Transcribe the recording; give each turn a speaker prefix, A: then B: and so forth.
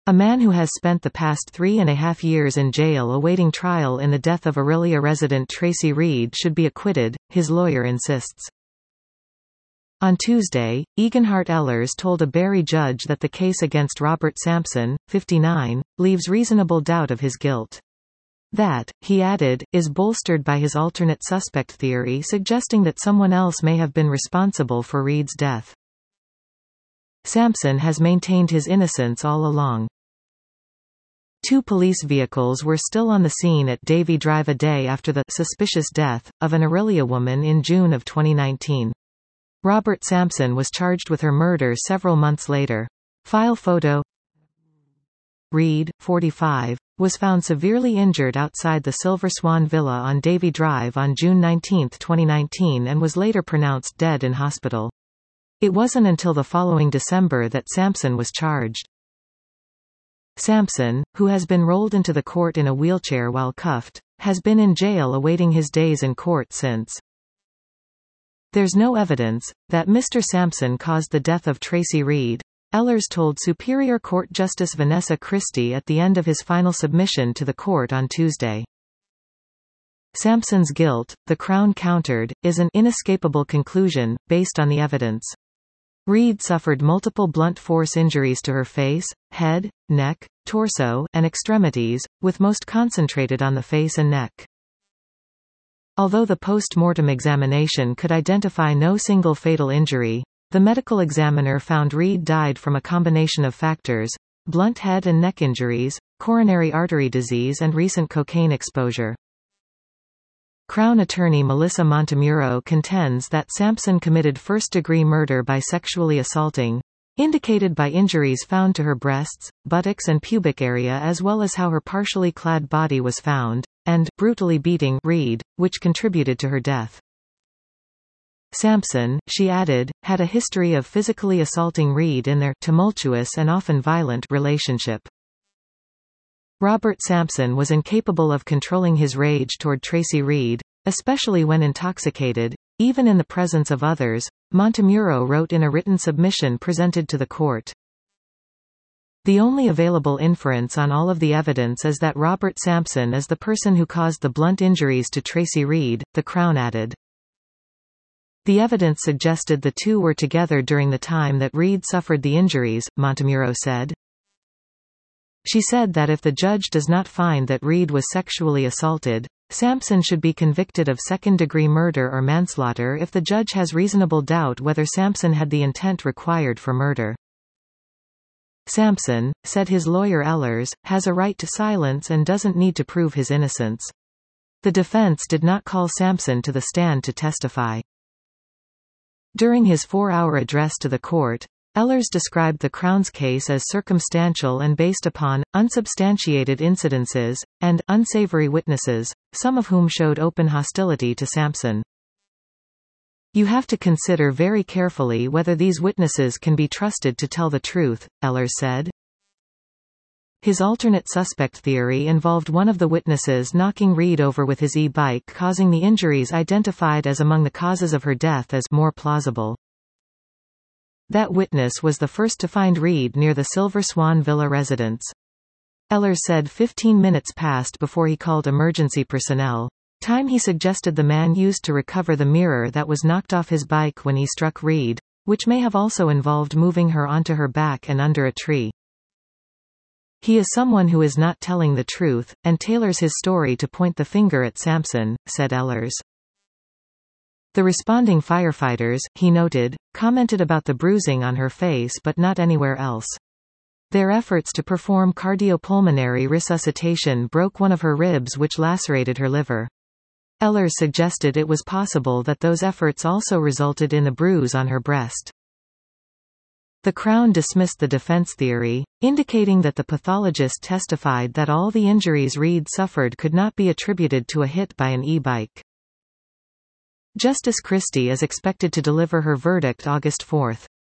A: A man who has spent the past 3.5 years in jail awaiting trial in the death of Orillia resident Tracy Reed should be acquitted, his lawyer insists. On Tuesday, Egenhard Ehlers told a Barrie judge that the case against Robert Sampson, 59, leaves reasonable doubt of his guilt. That, he added, is bolstered by his alternate suspect theory suggesting that someone else may have been responsible for Reed's death. Sampson has maintained his innocence all along. 2 police vehicles were still on the scene at Davy Drive a day after the suspicious death of an Orillia woman in June of 2019. Robert Sampson was charged with her murder several months later. File photo. Reed, 45, was found severely injured outside the Silver Swan Villa on Davy Drive on June 19, 2019 and was later pronounced dead in hospital. It wasn't until the following December that Sampson was charged. Sampson, who has been rolled into the court in a wheelchair while cuffed, has been in jail awaiting his days in court since. There's no evidence that Mr. Sampson caused the death of Tracy Reed, Ehlers told Superior Court Justice Vanessa Christie at the end of his final submission to the court on Tuesday. Sampson's guilt, the Crown countered, is an inescapable conclusion, based on the evidence. Reed suffered multiple blunt force injuries to her face, head, neck, torso, and extremities, with most concentrated on the face and neck. Although the post-mortem examination could identify no single fatal injury, the medical examiner found Reed died from a combination of factors: blunt head and neck injuries, coronary artery disease and recent cocaine exposure. Crown attorney Melissa Montemuro contends that Sampson committed first-degree murder by sexually assaulting, indicated by injuries found to her breasts, buttocks and pubic area as well as how her partially clad body was found, and brutally beating Reed, which contributed to her death. Sampson, she added, had a history of physically assaulting Reed in their tumultuous and often violent relationship. Robert Sampson was incapable of controlling his rage toward Tracy Reed, especially when intoxicated, even in the presence of others, Montemuro wrote in a written submission presented to the court. The only available inference on all of the evidence is that Robert Sampson is the person who caused the blunt injuries to Tracy Reed, the Crown added. The evidence suggested the two were together during the time that Reed suffered the injuries, Montemuro said. She said that if the judge does not find that Reed was sexually assaulted, Sampson should be convicted of second-degree murder or manslaughter if the judge has reasonable doubt whether Sampson had the intent required for murder. Sampson, said his lawyer Ehlers, has a right to silence and doesn't need to prove his innocence. The defense did not call Sampson to the stand to testify. During his 4-hour address to the court, Ehlers described the Crown's case as circumstantial and based upon unsubstantiated incidences and unsavory witnesses, some of whom showed open hostility to Sampson. You have to consider very carefully whether these witnesses can be trusted to tell the truth, Ehlers said. His alternate suspect theory involved one of the witnesses knocking Reed over with his e-bike, causing the injuries identified as among the causes of her death as more plausible. That witness was the first to find Reed near the Silver Swan Villa residence. Ehlers said 15 minutes passed before he called emergency personnel, time he suggested the man used to recover the mirror that was knocked off his bike when he struck Reed, which may have also involved moving her onto her back and under a tree. He is someone who is not telling the truth, and tailors his story to point the finger at Sampson, said Ehlers. The responding firefighters, he noted, commented about the bruising on her face but not anywhere else. Their efforts to perform cardiopulmonary resuscitation broke one of her ribs which lacerated her liver. Ehlers suggested it was possible that those efforts also resulted in the bruise on her breast. The Crown dismissed the defense theory, indicating that the pathologist testified that all the injuries Reed suffered could not be attributed to a hit by an e-bike. Justice Christie is expected to deliver her verdict August 4.